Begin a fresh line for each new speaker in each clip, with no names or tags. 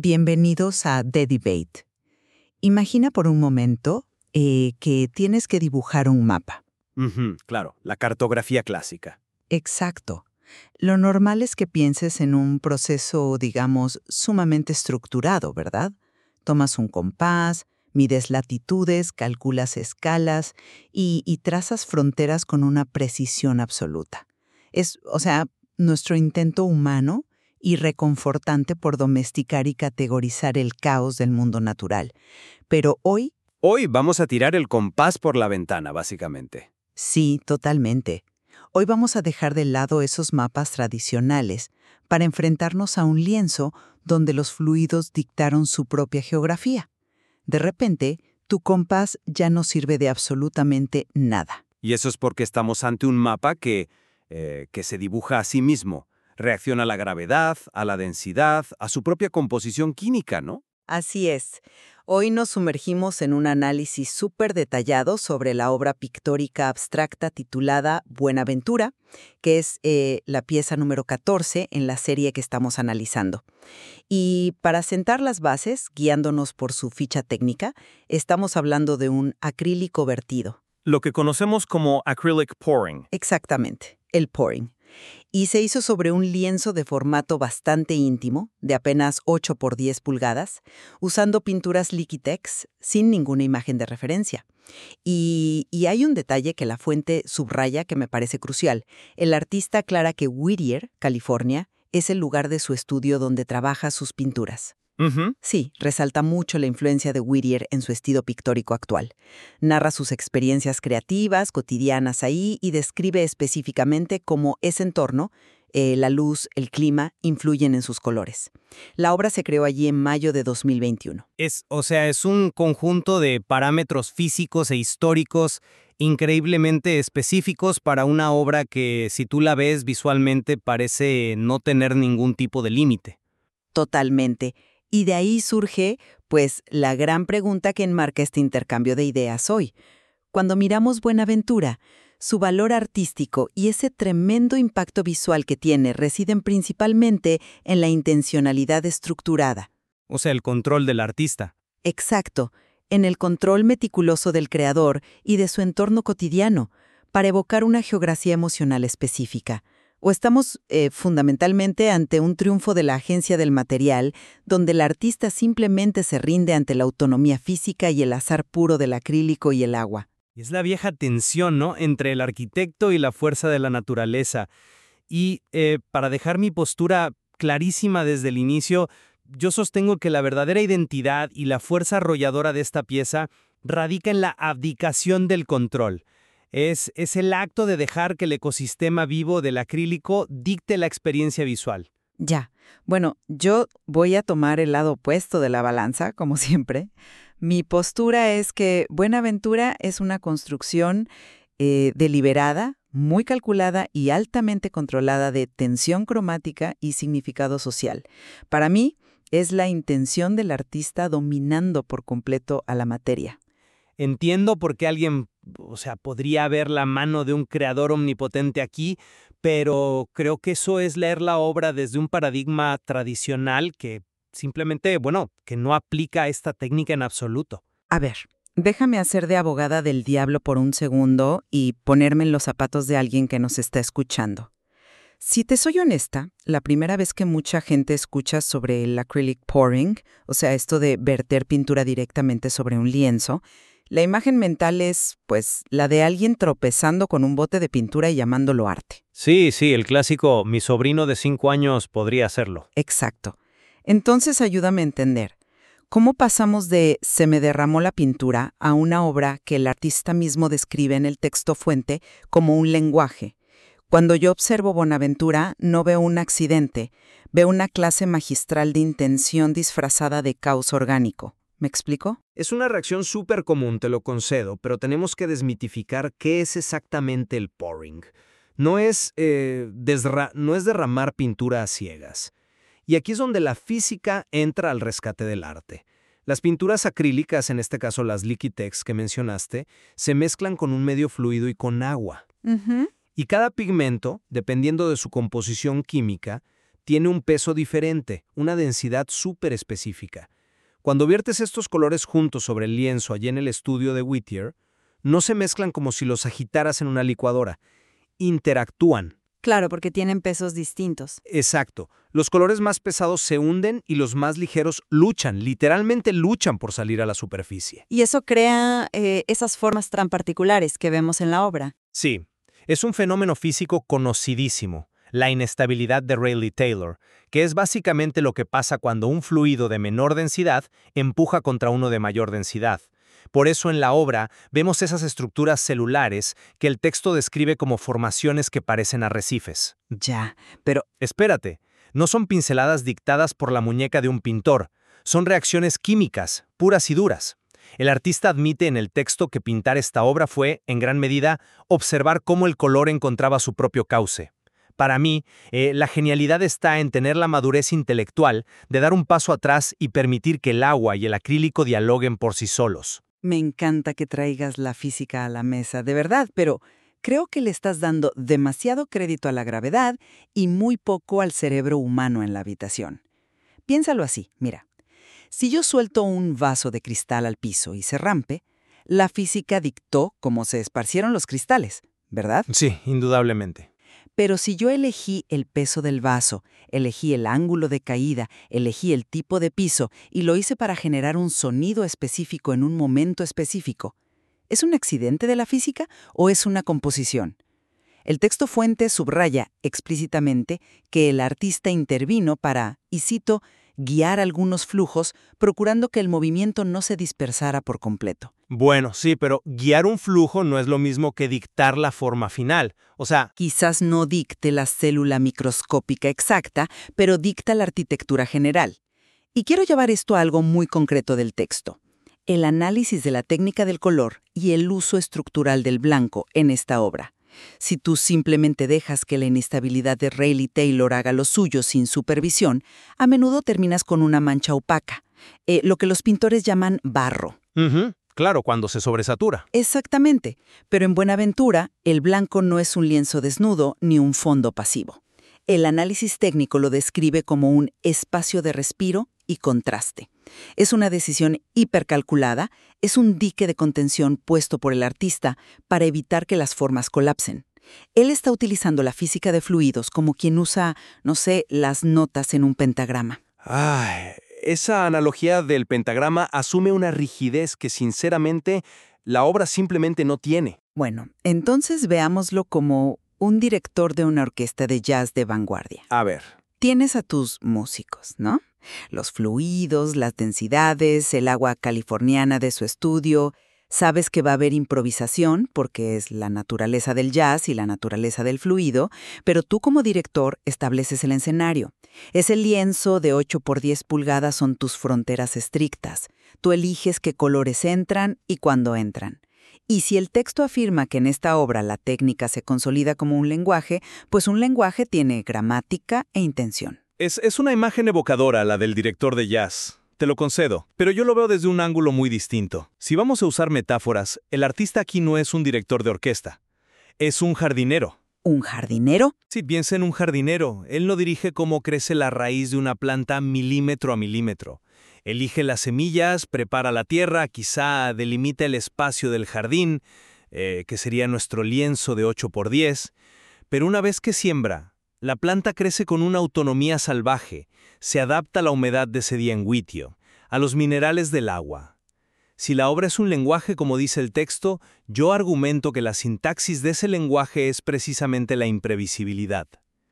Bienvenidos a The Debate. Imagina por un momento que tienes que dibujar un mapa.
Claro, la cartografía clásica.
Exacto. Lo normal es que pienses en un proceso, digamos, sumamente estructurado, ¿verdad? Tomas un compás, mides latitudes, calculas escalas y trazas fronteras con una precisión absoluta. O sea, nuestro intento humano y reconfortante por domesticar y categorizar el caos del mundo natural. Pero hoy,
Hoy vamos a tirar el compás por la ventana, básicamente.
sí, totalmente. Hoy vamos a dejar de lado esos mapas tradicionales para enfrentarnos a un lienzo donde los fluidos dictaron su propia geografía. De repente, tu compás ya no sirve de absolutamente nada.
Y eso es porque estamos ante un mapa que se dibuja a sí mismo. Reacciona a la gravedad, a la densidad, a su propia composición química, ¿no?
Así es. Hoy nos sumergimos en un análisis súper detallado sobre la obra pictórica abstracta titulada Buenaventura, que es la pieza número 14 en la serie que estamos analizando. Y para sentar las bases, guiándonos por su ficha técnica, estamos hablando de un acrílico vertido.
Lo que conocemos como acrylic pouring.
Exactamente, el pouring. Y se hizo sobre un lienzo de formato bastante íntimo, de apenas 8 por 10 pulgadas, usando pinturas Liquitex sin ninguna imagen de referencia. Y hay un detalle que la fuente subraya que me parece crucial. El artista aclara que Whittier, California, es el lugar de su estudio donde trabaja sus pinturas. Sí, resalta mucho la influencia de Whittier en su estilo pictórico actual. Narra sus experiencias creativas, cotidianas ahí, y describe específicamente cómo ese entorno, la luz, el clima, influyen en sus colores. La obra se creó allí en mayo de 2021.
Es un conjunto de parámetros físicos e históricos increíblemente específicos para una obra que, si tú la ves visualmente, parece no tener ningún tipo de límite.
Totalmente. Y de ahí surge, pues, la gran pregunta que enmarca este intercambio de ideas hoy. Cuando miramos Buenaventura, su valor artístico y ese tremendo impacto visual que tiene residen principalmente en la intencionalidad estructurada.
O sea, el control del artista.
Exacto, en el control meticuloso del creador y de su entorno cotidiano, para evocar una geografía emocional específica. O estamos fundamentalmente ante un triunfo de la agencia del material, donde el artista simplemente se rinde ante la autonomía física y el azar puro del acrílico y el agua.
Y es la vieja tensión, ¿no?, entre el arquitecto y la fuerza de la naturaleza. Y para dejar mi postura clarísima desde el inicio, yo sostengo que la verdadera identidad y la fuerza arrolladora de esta pieza radica en la abdicación del control. Es el acto de dejar que el ecosistema vivo del acrílico dicte la experiencia visual.
Ya. Bueno, yo voy a tomar el lado opuesto de la balanza, como siempre. Mi postura es que Buenaventura es una construcción deliberada, muy calculada y altamente controlada de tensión cromática y significado social. Para mí, es la intención del artista dominando por completo a la materia.
Entiendo por qué alguien, podría ver la mano de un creador omnipotente aquí, pero creo que eso es leer la obra desde un paradigma tradicional que simplemente, que no aplica esta técnica en absoluto.
A ver, déjame hacer de abogada del diablo por un segundo y ponerme en los zapatos de alguien que nos está escuchando. Si te soy honesta, la primera vez que mucha gente escucha sobre el acrylic pouring, o sea, esto de verter pintura directamente sobre un lienzo, la imagen mental es, pues, la de alguien tropezando con un bote de pintura y llamándolo arte.
Sí, el clásico, mi sobrino de 5 años podría hacerlo.
Exacto. Entonces ayúdame a entender. ¿Cómo pasamos de se me derramó la pintura a una obra que el artista mismo describe en el texto fuente como un lenguaje? Cuando yo observo Buenaventura, no veo un accidente, veo una clase magistral de intención disfrazada de caos orgánico. ¿Me explico?
Es una reacción súper común, te lo concedo, pero tenemos que desmitificar qué es exactamente el pouring. No es derramar pintura a ciegas. Y aquí es donde la física entra al rescate del arte. Las pinturas acrílicas, en este caso las Liquitex que mencionaste, se mezclan con un medio fluido y con agua. Y cada pigmento, dependiendo de su composición química, tiene un peso diferente, una densidad súper específica. Cuando viertes estos colores juntos sobre el lienzo allí en el estudio de Whittier, no se mezclan como si los agitaras en una licuadora. Interactúan.
Claro, porque tienen pesos distintos.
Exacto. Los colores más pesados se hunden y los más ligeros luchan, literalmente luchan por salir a la superficie.
Y eso crea esas formas tan particulares que vemos en la obra.
Sí, es un fenómeno físico conocidísimo, la inestabilidad de Rayleigh-Taylor, que es básicamente lo que pasa cuando un fluido de menor densidad empuja contra uno de mayor densidad. Por eso en la obra vemos esas estructuras celulares que el texto describe como formaciones que parecen arrecifes.
Ya, pero
Espérate, no son pinceladas dictadas por la muñeca de un pintor, son reacciones químicas, puras y duras. El artista admite en el texto que pintar esta obra fue, en gran medida, observar cómo el color encontraba su propio cauce. Para mí, la genialidad está en tener la madurez intelectual de dar un paso atrás y permitir que el agua y el acrílico dialoguen por sí solos.
me encanta que traigas la física a la mesa, de verdad, pero creo que le estás dando demasiado crédito a la gravedad y muy poco al cerebro humano en la habitación. Piénsalo así, mira. Si yo suelto un vaso de cristal al piso y se rompe, la física dictó cómo se esparcieron los cristales, ¿verdad?
Sí, indudablemente.
Pero si yo elegí el peso del vaso, elegí el ángulo de caída, elegí el tipo de piso y lo hice para generar un sonido específico en un momento específico, ¿es un accidente de la física o es una composición? El texto fuente subraya explícitamente que el artista intervino para, y cito, guiar algunos flujos, procurando que el movimiento no se dispersara por completo.
Bueno, sí, pero guiar un flujo no es lo mismo que dictar la forma final. O sea,
Quizás no dicte la célula microscópica exacta, pero dicta la arquitectura general. Y quiero llevar esto a algo muy concreto del texto. El análisis de la técnica del color y el uso estructural del blanco en esta obra. Si tú simplemente dejas que la inestabilidad de Rayleigh-Taylor haga lo suyo sin supervisión, a menudo terminas con una mancha opaca, lo que los pintores llaman barro.
claro, cuando se sobresatura.
Exactamente, pero en Buenaventura, el blanco no es un lienzo desnudo ni un fondo pasivo. El análisis técnico lo describe como un espacio de respiro y contraste. Es una decisión hipercalculada, es un dique de contención puesto por el artista para evitar que las formas colapsen. Él está utilizando la física de fluidos como quien usa, no sé, las notas en un pentagrama.
Ay, esa analogía del pentagrama asume una rigidez que sinceramente la obra simplemente no tiene.
Bueno, entonces veámoslo como un director de una orquesta de jazz de vanguardia.
A ver,
Tienes a tus músicos, ¿no? Los fluidos, las densidades, el agua californiana de su estudio. Sabes que va a haber improvisación porque es la naturaleza del jazz y la naturaleza del fluido, pero tú como director estableces el escenario. Ese lienzo de 8 por 10 pulgadas son tus fronteras estrictas. Tú eliges qué colores entran y cuándo entran. Y si el texto afirma que en esta obra la técnica se consolida como un lenguaje, pues un lenguaje tiene gramática e intención.
es una imagen evocadora la del director de jazz. Te lo concedo, pero yo lo veo desde un ángulo muy distinto. Si vamos a usar metáforas, el artista aquí no es un director de orquesta, es un jardinero.
¿Un jardinero?
Si piensa en un jardinero, él no dirige cómo crece la raíz de una planta milímetro a milímetro. Elige las semillas, prepara la tierra, quizá delimita el espacio del jardín, que sería nuestro lienzo de 8 por 10, pero una vez que siembra, la planta crece con una autonomía salvaje, se adapta a la humedad de ese día en Whittier, a los minerales del agua. Si la obra es un lenguaje como dice el texto, yo argumento que la sintaxis de ese lenguaje es precisamente la imprevisibilidad.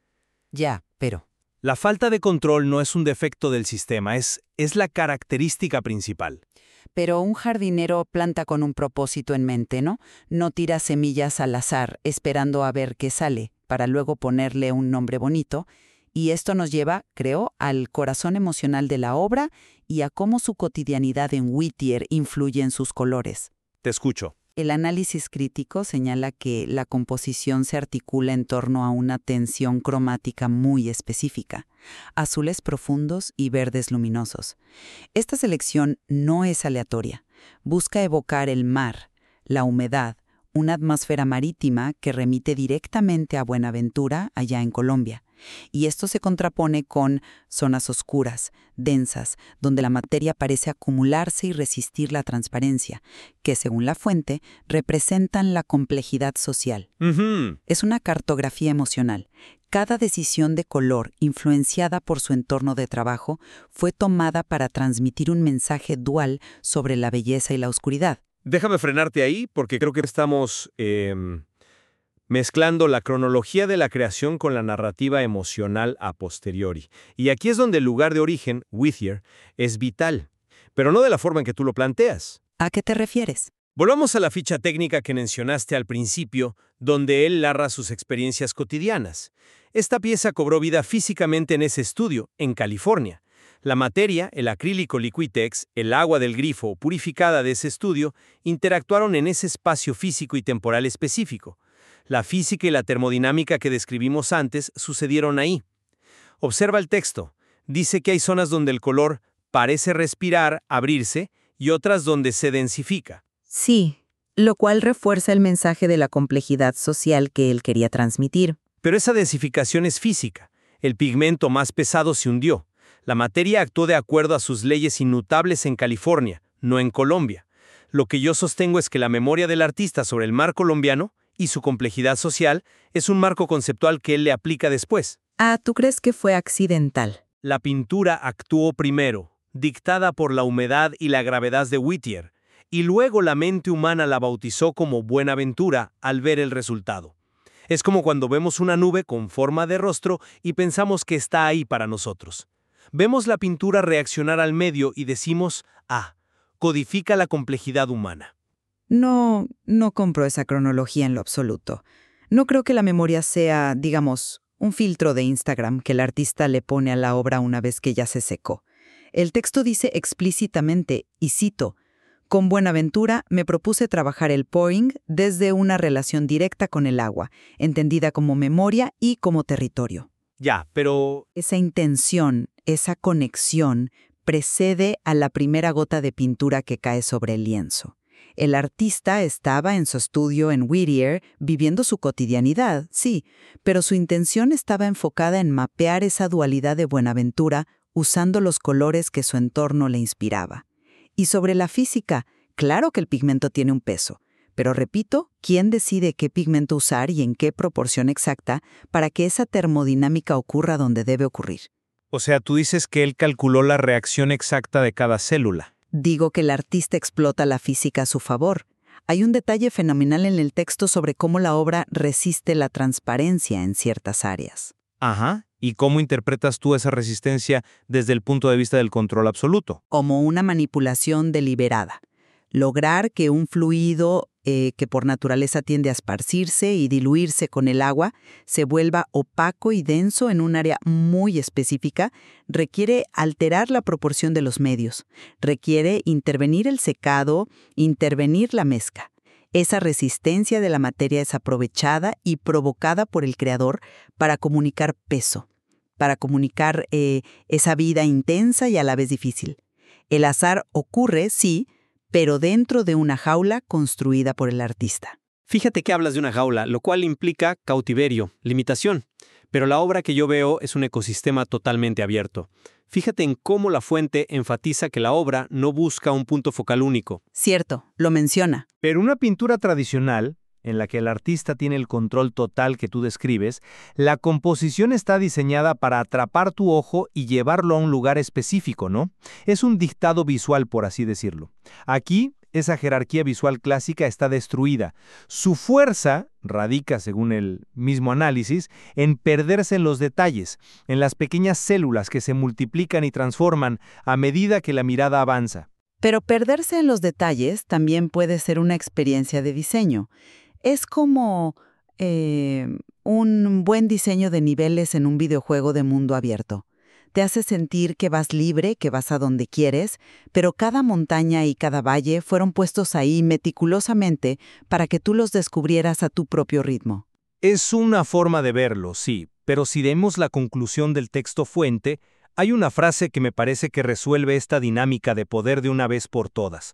Ya, pero...
La falta de control no es un defecto del sistema, es la característica principal.
Pero un jardinero planta con un propósito en mente, ¿no? No tira semillas al azar, esperando a ver qué sale, para luego ponerle un nombre bonito. Y esto nos lleva, creo, al corazón emocional de la obra y a cómo su cotidianidad en Whittier influye en sus colores.
Te escucho.
El análisis crítico señala que la composición se articula en torno a una tensión cromática muy específica, azules profundos y verdes luminosos. Esta selección no es aleatoria, busca evocar el mar, la humedad, una atmósfera marítima que remite directamente a Buenaventura, allá en Colombia. Y esto se contrapone con zonas oscuras, densas, donde la materia parece acumularse y resistir la transparencia, que según la fuente representan la complejidad social. Es una cartografía emocional. Cada decisión de color, influenciada por su entorno de trabajo, fue tomada para transmitir un mensaje dual sobre la belleza y la oscuridad.
Déjame frenarte ahí porque creo que estamos mezclando la cronología de la creación con la narrativa emocional a posteriori. Y aquí es donde el lugar de origen, Whittier, es vital, pero no de la forma en que tú lo planteas.
¿A qué te refieres?
Volvamos a la ficha técnica que mencionaste al principio, donde él narra sus experiencias cotidianas. Esta pieza cobró vida físicamente en ese estudio, en California. La materia, el acrílico Liquitex, el agua del grifo purificada de ese estudio, interactuaron en ese espacio físico y temporal específico. La física y la termodinámica que describimos antes sucedieron ahí. Observa el texto. Dice que hay zonas donde el color parece respirar, abrirse, y otras donde se densifica.
Sí, lo cual refuerza el mensaje de la complejidad social que él quería transmitir.
Pero esa densificación es física. El pigmento más pesado se hundió. La materia actuó de acuerdo a sus leyes inmutables en California, no en Colombia. Lo que yo sostengo es que la memoria del artista sobre el mar colombiano y su complejidad social es un marco conceptual que él le aplica después.
Ah, ¿tú crees que fue accidental?
La pintura actuó primero, dictada por la humedad y la gravedad de Whittier, y luego la mente humana la bautizó como Buenaventura al ver el resultado. Es como cuando vemos una nube con forma de rostro y pensamos que está ahí para nosotros. Vemos la pintura reaccionar al medio y decimos, codifica la complejidad humana.
No compro esa cronología en lo absoluto. No creo que la memoria sea, digamos, un filtro de Instagram que el artista le pone a la obra una vez que ya se secó. El texto dice explícitamente, y cito, «Con Buenaventura me propuse trabajar el pouring desde una relación directa con el agua, entendida como memoria y como territorio».
Ya, pero...
Esa intención, esa conexión, precede a la primera gota de pintura que cae sobre el lienzo. El artista estaba en su estudio en Whittier viviendo su cotidianidad, sí, pero su intención estaba enfocada en mapear esa dualidad de Buenaventura usando los colores que su entorno le inspiraba. Y sobre la física, claro que el pigmento tiene un peso, pero repito, ¿quién decide qué pigmento usar y en qué proporción exacta para que esa termodinámica ocurra donde debe ocurrir?
O sea, tú dices que él calculó la reacción exacta de cada célula.
Digo que el artista explota la física a su favor. Hay un detalle fenomenal en el texto sobre cómo la obra resiste la transparencia en ciertas áreas.
Ajá. ¿Y cómo interpretas tú esa resistencia desde el punto de vista del control absoluto?
Como una manipulación deliberada. Lograr que un fluido que por naturaleza tiende a esparcirse y diluirse con el agua se vuelva opaco y denso en un área muy específica requiere alterar la proporción de los medios, requiere intervenir el secado, intervenir la mezcla. Esa resistencia de la materia es aprovechada y provocada por el creador para comunicar peso, para comunicar esa vida intensa y a la vez difícil. El azar ocurre, sí, pero dentro de una jaula construida por el artista.
Fíjate que hablas de una jaula, lo cual implica cautiverio, limitación. Pero la obra que yo veo es un ecosistema totalmente abierto. Fíjate en cómo la fuente enfatiza que la obra no busca un punto focal único.
Cierto, lo menciona.
Pero una pintura tradicional, en la que el artista tiene el control total que tú describes, la composición está diseñada para atrapar tu ojo y llevarlo a un lugar específico, ¿no? Es un dictado visual, por así decirlo. Aquí, esa jerarquía visual clásica está destruida. Su fuerza radica, según el mismo análisis, en perderse en los detalles, en las pequeñas células que se multiplican y transforman a medida que la mirada avanza.
Pero perderse en los detalles también puede ser una experiencia de diseño. Es como un buen diseño de niveles en un videojuego de mundo abierto. Te hace sentir que vas libre, que vas a donde quieres, pero cada montaña y cada valle fueron puestos ahí meticulosamente para que tú los descubrieras a tu propio ritmo.
Es una forma de verlo, sí, pero si vemos la conclusión del texto fuente, hay una frase que me parece que resuelve esta dinámica de poder de una vez por todas.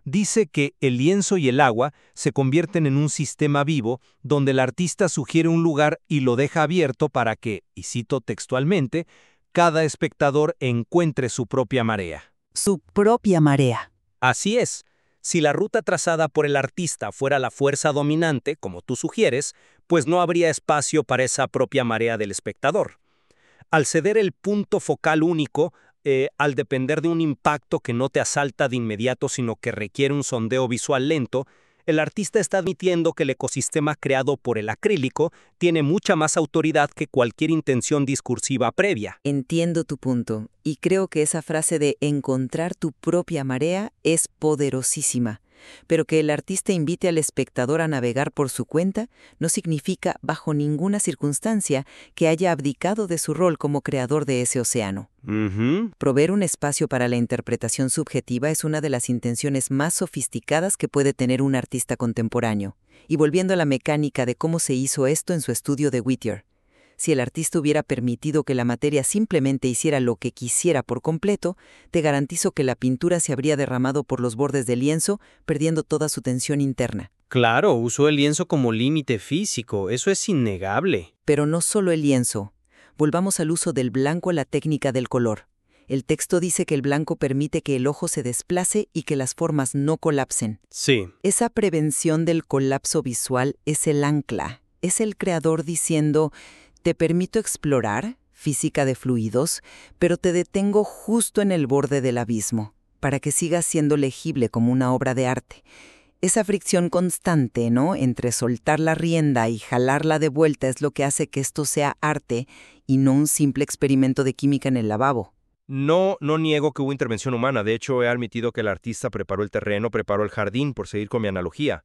Dice que el lienzo y el agua se convierten en un sistema vivo donde el artista sugiere un lugar y lo deja abierto para que, y cito textualmente, cada espectador encuentre su propia marea.
Su propia marea.
Así es. Si la ruta trazada por el artista fuera la fuerza dominante, como tú sugieres, pues no habría espacio para esa propia marea del espectador. Al ceder el punto focal único, al depender de un impacto que no te asalta de inmediato, sino que requiere un sondeo visual lento, el artista está admitiendo que el ecosistema creado por el acrílico tiene mucha más autoridad que cualquier intención discursiva previa.
Entiendo tu punto, y creo que esa frase de encontrar tu propia marea es poderosísima. Pero que el artista invite al espectador a navegar por su cuenta no significa, bajo ninguna circunstancia, que haya abdicado de su rol como creador de ese océano. Proveer un espacio para la interpretación subjetiva es una de las intenciones más sofisticadas que puede tener un artista contemporáneo. Y volviendo a la mecánica de cómo se hizo esto en su estudio de Whittier, si el artista hubiera permitido que la materia simplemente hiciera lo que quisiera por completo, te garantizo que la pintura se habría derramado por los bordes del lienzo, perdiendo toda su tensión interna.
Claro, usó el lienzo como límite físico, eso es innegable.
Pero no solo el lienzo. Volvamos al uso del blanco a la técnica del color. El texto dice que el blanco permite que el ojo se desplace y que las formas no colapsen.
Sí.
Esa prevención del colapso visual es el ancla. Es el creador diciendo: te permito explorar, física de fluidos, pero te detengo justo en el borde del abismo, para que sigas siendo legible como una obra de arte. Esa fricción constante, ¿no?, entre soltar la rienda y jalarla de vuelta es lo que hace que esto sea arte y no un simple experimento de química en el lavabo.
No niego que hubo intervención humana. De hecho, he admitido que el artista preparó el terreno, preparó el jardín, por seguir con mi analogía.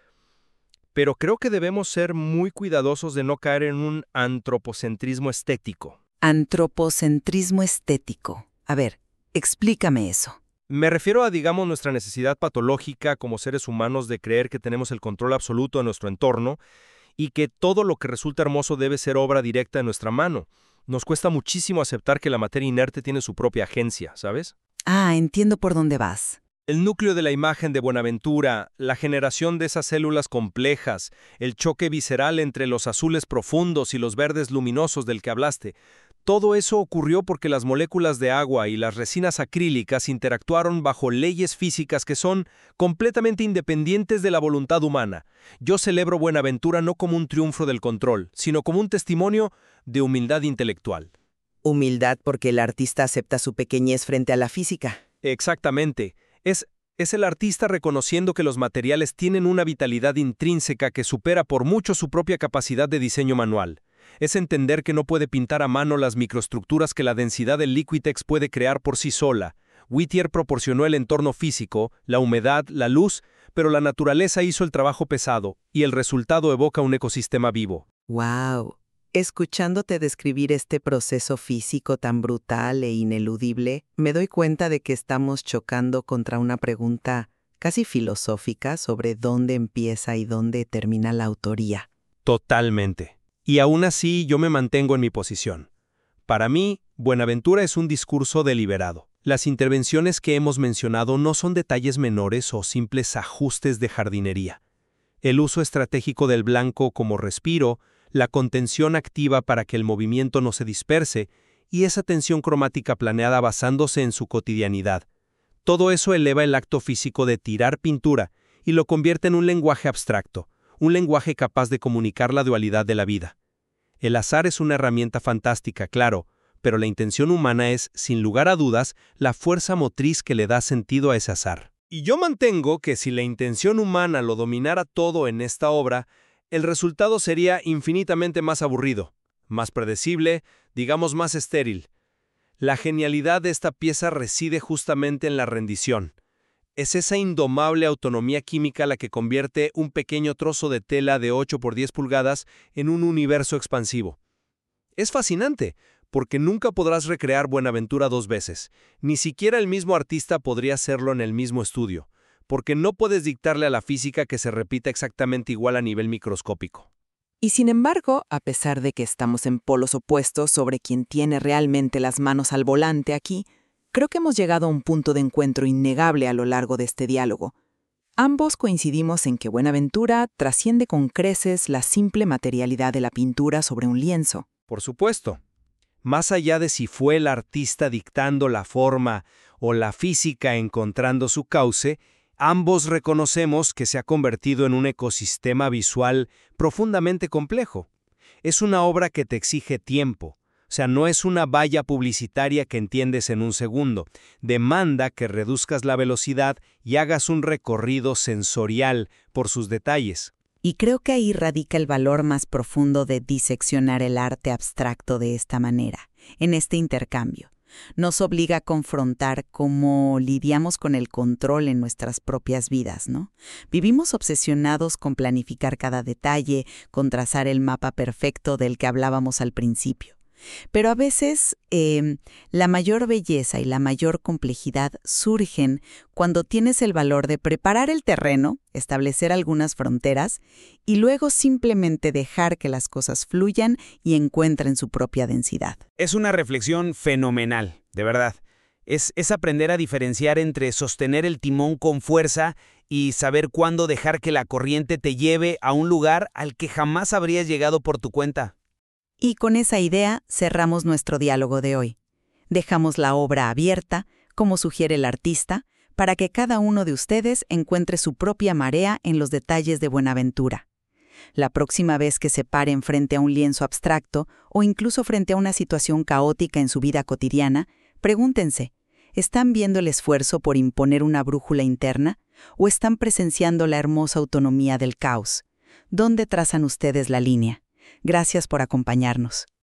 Pero creo que debemos ser muy cuidadosos de no caer en un antropocentrismo estético.
Antropocentrismo estético. A ver, explícame eso.
Me refiero a, digamos, nuestra necesidad patológica como seres humanos de creer que tenemos el control absoluto de nuestro entorno y que todo lo que resulta hermoso debe ser obra directa de nuestra mano. Nos cuesta muchísimo aceptar que la materia inerte tiene su propia agencia, ¿sabes?
Ah, entiendo por dónde vas.
El núcleo de la imagen de Buenaventura, la generación de esas células complejas, el choque visceral entre los azules profundos y los verdes luminosos del que hablaste, todo eso ocurrió porque las moléculas de agua y las resinas acrílicas interactuaron bajo leyes físicas que son completamente independientes de la voluntad humana. Yo celebro Buenaventura no como un triunfo del control, sino como un testimonio de humildad intelectual.
Humildad porque el artista acepta su pequeñez frente a la física.
Exactamente. Es el artista reconociendo que los materiales tienen una vitalidad intrínseca que supera por mucho su propia capacidad de diseño manual. Es entender que no puede pintar a mano las microestructuras que la densidad del Liquitex puede crear por sí sola. Whittier proporcionó el entorno físico, la humedad, la luz, pero la naturaleza hizo el trabajo pesado, y el resultado evoca un ecosistema vivo.
¡Wow! Escuchándote describir este proceso físico tan brutal e ineludible, me doy cuenta de que estamos chocando contra una pregunta casi filosófica sobre dónde empieza y dónde termina la autoría.
Totalmente. Y aún así yo me mantengo en mi posición. Para mí, Buenaventura es un discurso deliberado. Las intervenciones que hemos mencionado no son detalles menores o simples ajustes de jardinería. El uso estratégico del blanco como respiro, la contención activa para que el movimiento no se disperse y esa tensión cromática planeada basándose en su cotidianidad. Todo eso eleva el acto físico de tirar pintura y lo convierte en un lenguaje abstracto, un lenguaje capaz de comunicar la dualidad de la vida. El azar es una herramienta fantástica, claro, pero la intención humana es, sin lugar a dudas, la fuerza motriz que le da sentido a ese azar. Y yo mantengo que si la intención humana lo dominara todo en esta obra, el resultado sería infinitamente más aburrido, más predecible, digamos más estéril. La genialidad de esta pieza reside justamente en la rendición. Es esa indomable autonomía química la que convierte un pequeño trozo de tela de 8 por 10 pulgadas en un universo expansivo. Es fascinante, porque nunca podrás recrear Buenaventura dos veces. Ni siquiera el mismo artista podría hacerlo en el mismo estudio, porque no puedes dictarle a la física que se repita exactamente igual a nivel microscópico.
Y sin embargo, a pesar de que estamos en polos opuestos sobre quién tiene realmente las manos al volante aquí, creo que hemos llegado a un punto de encuentro innegable a lo largo de este diálogo. Ambos coincidimos en que Buenaventura trasciende con creces la simple materialidad de la pintura sobre un lienzo.
Por supuesto. Más allá de si fue el artista dictando la forma o la física encontrando su cauce, ambos reconocemos que se ha convertido en un ecosistema visual profundamente complejo. Es una obra que te exige tiempo. O sea, no es una valla publicitaria que entiendes en un segundo. Demanda que reduzcas la velocidad y hagas un recorrido sensorial por sus detalles.
Y creo que ahí radica el valor más profundo de diseccionar el arte abstracto de esta manera, en este intercambio. Nos obliga a confrontar cómo lidiamos con el control en nuestras propias vidas, ¿no? Vivimos obsesionados con planificar cada detalle, con trazar el mapa perfecto del que hablábamos al principio. Pero a veces la mayor belleza y la mayor complejidad surgen cuando tienes el valor de preparar el terreno, establecer algunas fronteras y luego simplemente dejar que las cosas fluyan y encuentren su propia densidad.
Es una reflexión fenomenal, de verdad. Es aprender a diferenciar entre sostener el timón con fuerza y saber cuándo dejar que la corriente te lleve a un lugar al que jamás habrías llegado por tu cuenta.
Y con esa idea cerramos nuestro diálogo de hoy. Dejamos la obra abierta, como sugiere el artista, para que cada uno de ustedes encuentre su propia marea en los detalles de Buenaventura. La próxima vez que se paren frente a un lienzo abstracto o incluso frente a una situación caótica en su vida cotidiana, pregúntense, ¿están viendo el esfuerzo por imponer una brújula interna o están presenciando la hermosa autonomía del caos? ¿Dónde trazan ustedes la línea? Gracias por acompañarnos.